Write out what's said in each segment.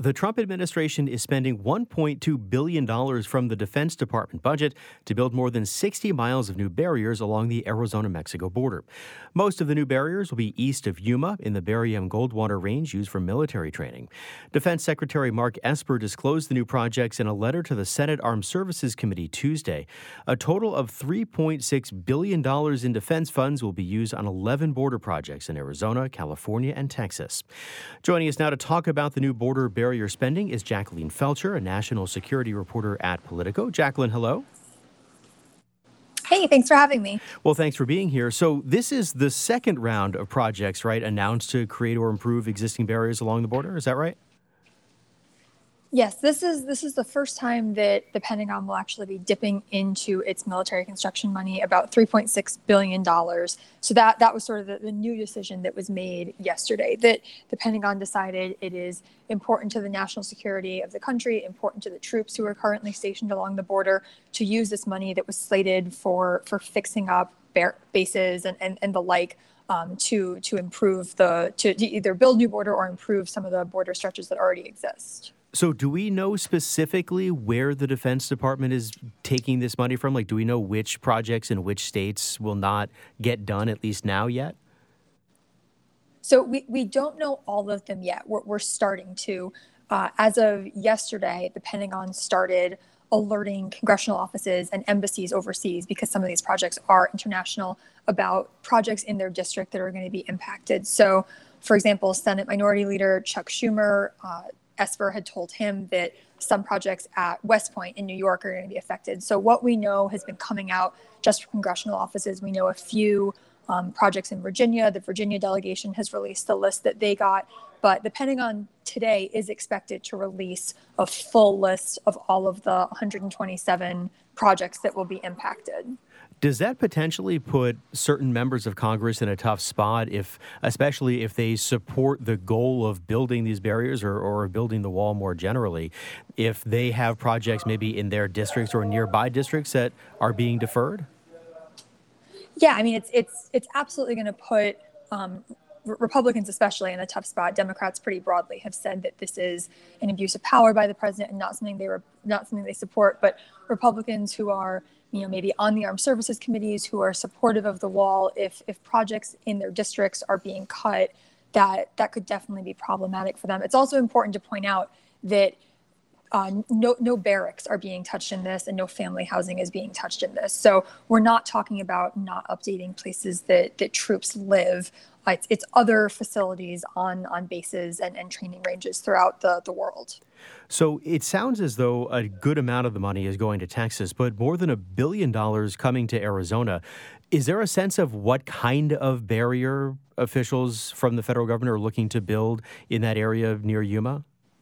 The Trump administration is spending $1.2 billion from the Defense Department budget to build more than 60 miles of new barriers along the Arizona-Mexico border. Most of the new barriers will be east of Yuma in the Bar M Goldwater Range used for military training. Defense Secretary Mark Esper disclosed the new projects in a letter to the Senate Armed Services Committee Tuesday. A total of $3.6 billion in defense funds will be used on 11 border projects in Arizona, California, and Texas. Joining us now to talk about the new border barrier spending is Jacqueline Felcher, a national security reporter at Politico. Jacqueline, hello. Hey, thanks for having me. Well, thanks for being here. So this is the second round of projects, right, announced to create or improve existing barriers along the border. Is that right? Yes, this is the first time that the Pentagon will actually be dipping into its military construction money, about $3.6 billion. So that was sort of the new decision that was made yesterday, that the Pentagon decided it is important to the national security of the country, important to the troops who are currently stationed along the border, to use this money that was slated for fixing up bases and the like, to improve to either build new border or improve some of the border stretches that already exist. So do we know specifically where the Defense Department is taking this money from? Like, do we know which projects in which states will not get done, at least now yet? So we don't know all of them yet. We're starting to. As of yesterday, the Pentagon started alerting congressional offices and embassies overseas, because some of these projects are international, about projects in their district that are going to be impacted. So, for example, Senate Minority Leader Chuck Schumer, Esper had told him that some projects at West Point in New York are going to be affected. So what we know has been coming out just from congressional offices. We know a few projects in Virginia. The Virginia delegation has released the list that they got. But the Pentagon today is expected to release a full list of all of the 127 projects that will be impacted. Does that potentially put certain members of Congress in a tough spot, especially if they support the goal of building these barriers or building the wall more generally, if they have projects maybe in their districts or nearby districts that are being deferred? Yeah, I mean, it's absolutely going to put Republicans especially in a tough spot. Democrats pretty broadly have said that this is an abuse of power by the president and not something they support. But Republicans who are maybe on the armed services committees, who are supportive of the wall, if projects in their districts are being cut, that could definitely be problematic for them. It's also important to point out that no barracks are being touched in this, and no family housing is being touched in this. So we're not talking about not updating places that troops live. It's other facilities on bases and training ranges throughout the world. So it sounds as though a good amount of the money is going to Texas, but more than $1 billion coming to Arizona. Is there a sense of what kind of barrier officials from the federal government are looking to build in that area near Yuma?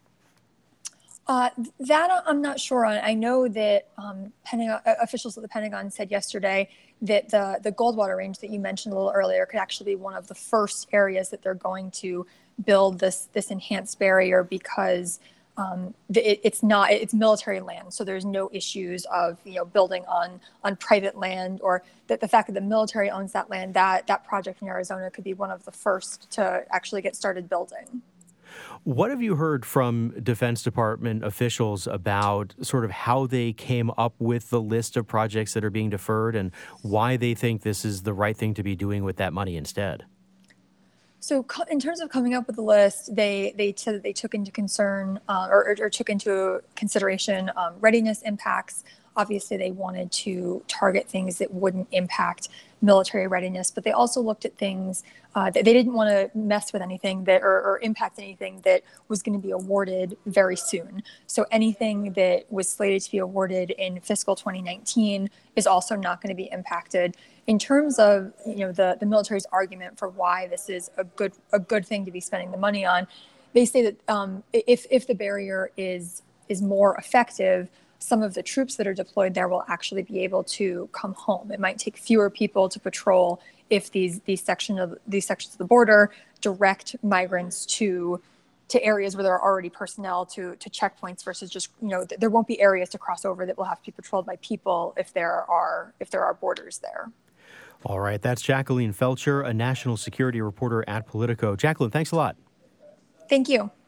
That I'm not sure on. I know that officials at the Pentagon said yesterday that the Goldwater Range that you mentioned a little earlier could actually be one of the first areas that they're going to build this enhanced barrier, because it's military land, so there's no issues of building on private land, or that the fact that the military owns that land. That project in Arizona could be one of the first to actually get started building. What have you heard from Defense Department officials about sort of how they came up with the list of projects that are being deferred and why they think this is the right thing to be doing with that money instead? So in terms of coming up with the list, they said that they took into concern or took into consideration readiness impacts. Obviously, they wanted to target things that wouldn't impact military readiness, but they also looked at things that they didn't want to mess with anything that or impact anything that was going to be awarded very soon. So anything that was slated to be awarded in fiscal 2019 is also not going to be impacted. In terms of the military's argument for why this is a good thing to be spending the money on, they say that if the barrier is more effective, some of the troops that are deployed there will actually be able to come home. It might take fewer people to patrol if these sections of the border direct migrants to areas where there are already personnel to checkpoints, versus just there won't be areas to cross over that will have to be patrolled by people if there are borders there. All right, that's Jacqueline Felcher, a national security reporter at Politico. Jacqueline, thanks a lot. Thank you.